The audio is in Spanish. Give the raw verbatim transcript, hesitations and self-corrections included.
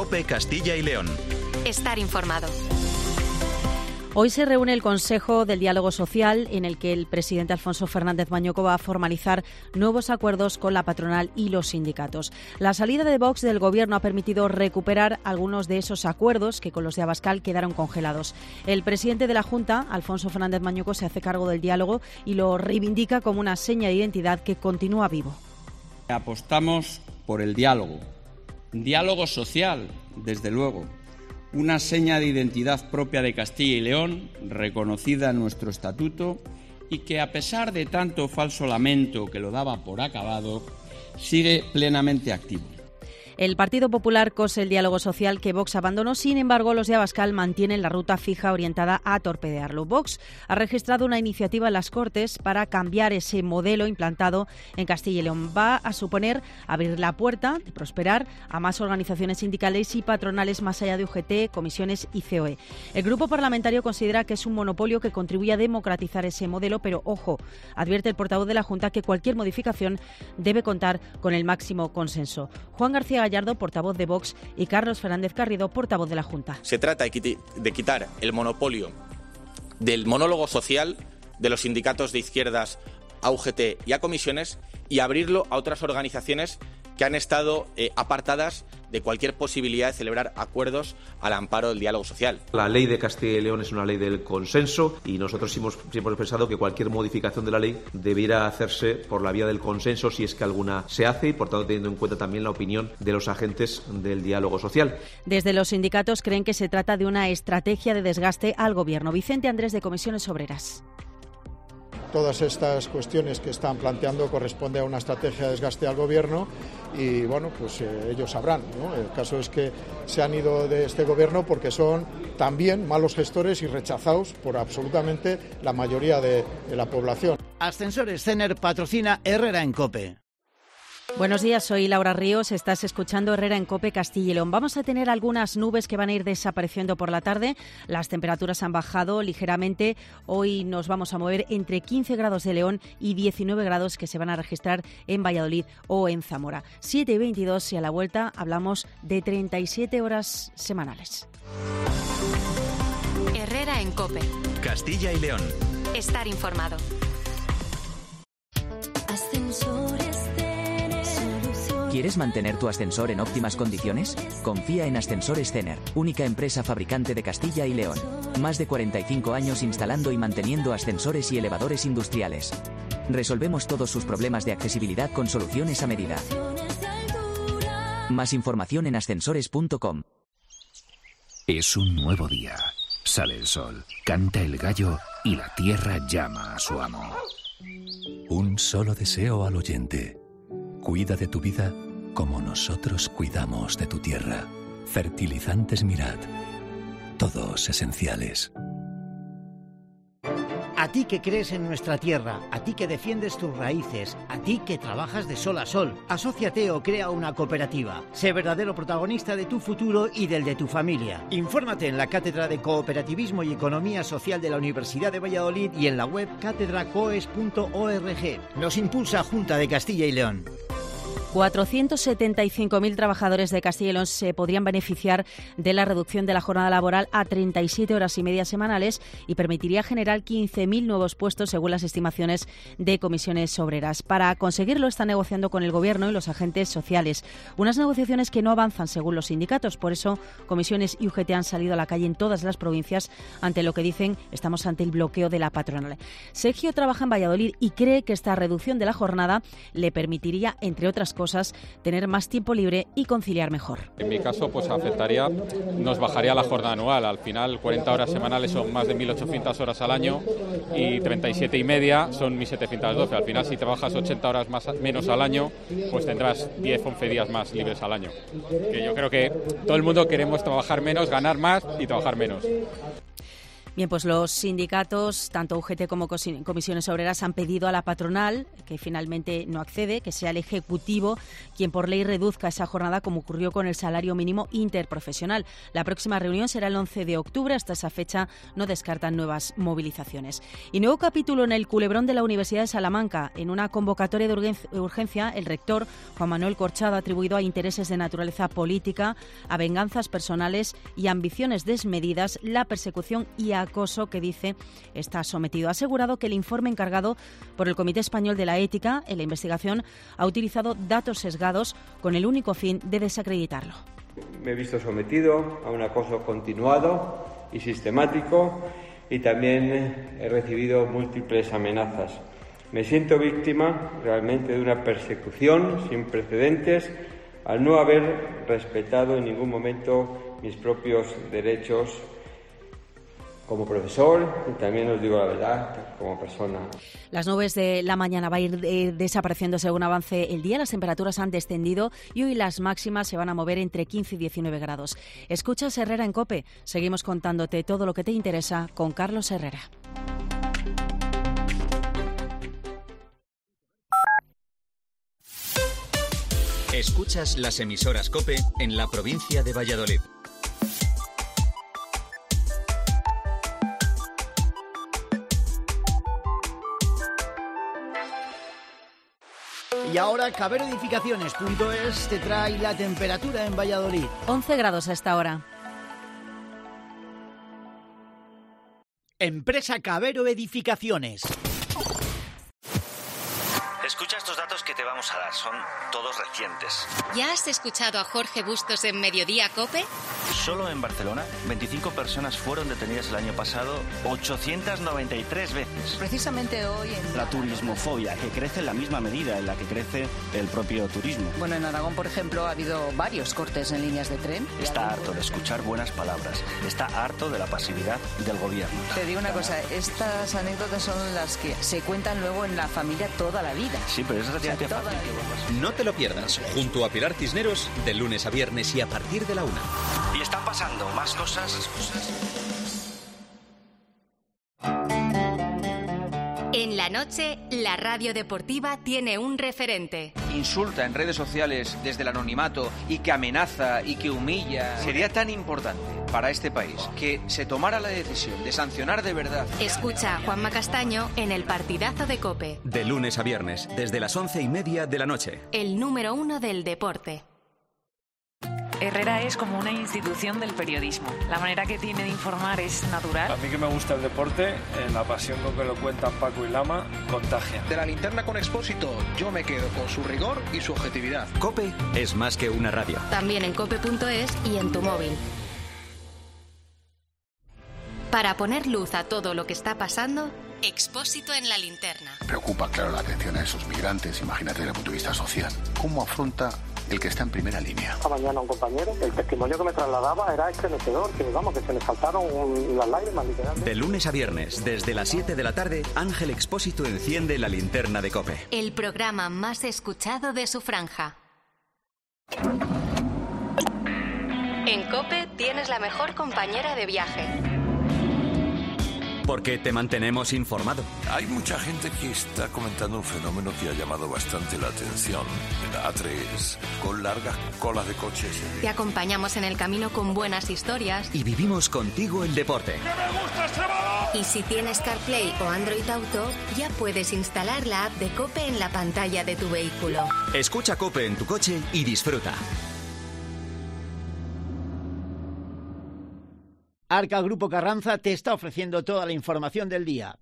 COPE Castilla y León. Estar informado. Hoy se reúne el Consejo del Diálogo Social, en el que el presidente Alfonso Fernández Mañueco va a formalizar nuevos acuerdos con la patronal y los sindicatos. La salida de Vox del Gobierno ha permitido recuperar algunos de esos acuerdos que con los de Abascal quedaron congelados. El presidente de la Junta, Alfonso Fernández Mañueco, se hace cargo del diálogo y lo reivindica como una seña de identidad que continúa vivo. Apostamos por el diálogo, diálogo social, desde luego. Una seña de identidad propia de Castilla y León, reconocida en nuestro estatuto y que, a pesar de tanto falso lamento que lo daba por acabado, sigue plenamente activo. El Partido Popular cose el diálogo social que Vox abandonó. Sin embargo, los de Abascal mantienen la ruta fija orientada a torpedearlo. Vox ha registrado una iniciativa en las Cortes para cambiar ese modelo implantado en Castilla y León. Va a suponer abrir la puerta de prosperar a más organizaciones sindicales y patronales más allá de U G T, comisiones y C O E. El grupo parlamentario considera que es un monopolio que contribuye a democratizar ese modelo, pero ojo, advierte el portavoz de la Junta que cualquier modificación debe contar con el máximo consenso. Juan García Gallardo, portavoz de Vox, y Carlos Fernández Garrido, portavoz de la Junta. Se trata de quitar el monopolio del monólogo social de los sindicatos de izquierdas a U G T y a comisiones y abrirlo a otras organizaciones que han estado eh, apartadas de cualquier posibilidad de celebrar acuerdos al amparo del diálogo social. La ley de Castilla y León es una ley del consenso y nosotros hemos, siempre hemos pensado que cualquier modificación de la ley debiera hacerse por la vía del consenso si es que alguna se hace y por tanto teniendo en cuenta también la opinión de los agentes del diálogo social. Desde los sindicatos creen que se trata de una estrategia de desgaste al Gobierno. Vicente Andrés, de Comisiones Obreras. Todas estas cuestiones que están planteando corresponde a una estrategia de desgaste al Gobierno y, bueno, pues eh, ellos sabrán, ¿no? El caso es que se han ido de este Gobierno porque son también malos gestores y rechazados por absolutamente la mayoría de, de la población. Ascensores Cener patrocina Herrera en COPE. Buenos días, soy Laura Ríos, estás escuchando Herrera en COPE Castilla y León. Vamos a tener algunas nubes que van a ir desapareciendo por la tarde. Las temperaturas han bajado ligeramente. Hoy nos vamos a mover entre quince grados de León y diecinueve grados que se van a registrar en Valladolid o en Zamora. siete y veintidós y a la vuelta hablamos de treinta y siete horas semanales. Herrera en COPE. Castilla y León. Estar informado. ¿Quieres mantener tu ascensor en óptimas condiciones? Confía en Ascensores Cener, única empresa fabricante de Castilla y León. Más de cuarenta y cinco años instalando y manteniendo ascensores y elevadores industriales. Resolvemos todos sus problemas de accesibilidad con soluciones a medida. Más información en ascensores punto com. Es un nuevo día. Sale el sol, canta el gallo y la tierra llama a su amo. Un solo deseo al oyente. Cuida de tu vida como nosotros cuidamos de tu tierra. Fertilizantes Mirad. Todos esenciales. A ti que crees en nuestra tierra, a ti que defiendes tus raíces, a ti que trabajas de sol a sol, asóciate o crea una cooperativa. Sé verdadero protagonista de tu futuro y del de tu familia. Infórmate en la Cátedra de Cooperativismo y Economía Social de la Universidad de Valladolid y en la web cátedra coes punto org. Nos impulsa Junta de Castilla y León. cuatrocientos setenta y cinco mil trabajadores de Castilla y León se podrían beneficiar de la reducción de la jornada laboral a treinta y siete horas y media semanales y permitiría generar quince mil nuevos puestos según las estimaciones de Comisiones Obreras. Para conseguirlo están negociando con el Gobierno y los agentes sociales. Unas negociaciones que no avanzan según los sindicatos. Por eso Comisiones y U G T han salido a la calle en todas las provincias ante lo que dicen estamos ante el bloqueo de la patronal. Sergio trabaja en Valladolid y cree que esta reducción de la jornada le permitiría, entre otras cosas, cosas, tener más tiempo libre y conciliar mejor. En mi caso, pues afectaría, nos bajaría la jornada anual. Al final, cuarenta horas semanales son más de mil ochocientas horas al año y treinta y siete y media son mil setecientas doce. Al final, si trabajas ochenta horas más, menos al año, pues tendrás diez, once días más libres al año. Que yo creo que todo el mundo queremos trabajar menos, ganar más y trabajar menos. Bien, pues los sindicatos, tanto U G T como Comisiones Obreras, han pedido a la patronal, que finalmente no accede, que sea el Ejecutivo quien por ley reduzca esa jornada, como ocurrió con el salario mínimo interprofesional. La próxima reunión será el once de octubre. Hasta esa fecha no descartan nuevas movilizaciones. Y nuevo capítulo en el culebrón de la Universidad de Salamanca. En una convocatoria de urgencia, el rector, Juan Manuel Corchado, ha atribuido a intereses de naturaleza política, a venganzas personales y ambiciones desmedidas la persecución y acoso que dice está sometido. Ha asegurado que el informe encargado por el Comité Español de la Ética en la investigación ha utilizado datos sesgados con el único fin de desacreditarlo. Me he visto sometido a un acoso continuado y sistemático y también he recibido múltiples amenazas. Me siento víctima realmente de una persecución sin precedentes al no haber respetado en ningún momento mis propios derechos como profesor y también os digo la verdad, como persona. Las nubes de la mañana va a ir eh, desapareciendo según avance el día. Las temperaturas han descendido y hoy las máximas se van a mover entre quince y diecinueve grados. Escuchas Herrera en COPE. Seguimos contándote todo lo que te interesa con Carlos Herrera. Escuchas las emisoras COPE en la provincia de Valladolid. Y ahora Cabero Edificaciones punto es te trae la temperatura en Valladolid. once grados a esta hora. Empresa Cabero Edificaciones. Escucha estos datos que te vamos a dar, son todos recientes. ¿Ya has escuchado a Jorge Bustos en Mediodía COPE? Solo en Barcelona, veinticinco personas fueron detenidas el año pasado, ochocientas noventa y tres veces. Precisamente hoy en... La turismofobia, que crece en la misma medida en la que crece el propio turismo. Bueno, en Aragón, por ejemplo, ha habido varios cortes en líneas de tren. Está harto de escuchar buenas palabras, está harto de la pasividad del gobierno. Te digo una cosa, estas anécdotas son las que se cuentan luego en la familia toda la vida. Sí, pero es relativamente fácil. No te lo pierdas, junto a Pilar Cisneros, de lunes a viernes y a partir de la una. Y están pasando más cosas. En la noche, la radio deportiva tiene un referente. Insulta en redes sociales desde el anonimato y que amenaza y que humilla. Sería tan importante para este país que se tomara la decisión de sancionar de verdad. Escucha a Juanma Castaño en el partidazo de COPE. De lunes a viernes, desde las once y media de la noche. El número uno del deporte. Herrera es como una institución del periodismo. La manera que tiene de informar es natural. A mí que me gusta el deporte, eh, la pasión con que lo cuentan Paco y Lama contagia. De la linterna con Expósito, yo me quedo con su rigor y su objetividad. COPE es más que una radio. También en cope punto es y en tu móvil. Para poner luz a todo lo que está pasando, Expósito en la linterna. Preocupa, claro, la atención a esos migrantes, imagínate desde el punto de vista social. ¿Cómo afronta el que está en primera línea? Esta mañana un compañero, el testimonio que me trasladaba era estremecedor, que vamos, que se le saltaron un, las lágrimas literalmente. De lunes a viernes, desde las siete de la tarde, Ángel Expósito enciende la linterna de COPE. El programa más escuchado de su franja. En COPE tienes la mejor compañera de viaje. Porque te mantenemos informado. Hay mucha gente que está comentando un fenómeno que ha llamado bastante la atención. En la A tres, con largas colas de coches. Te acompañamos en el camino con buenas historias. Y vivimos contigo el deporte. ¡Que me gusta este balón! Y si tienes CarPlay o Android Auto, ya puedes instalar la app de COPE en la pantalla de tu vehículo. Escucha COPE en tu coche y disfruta. Arca Grupo Carranza te está ofreciendo toda la información del día.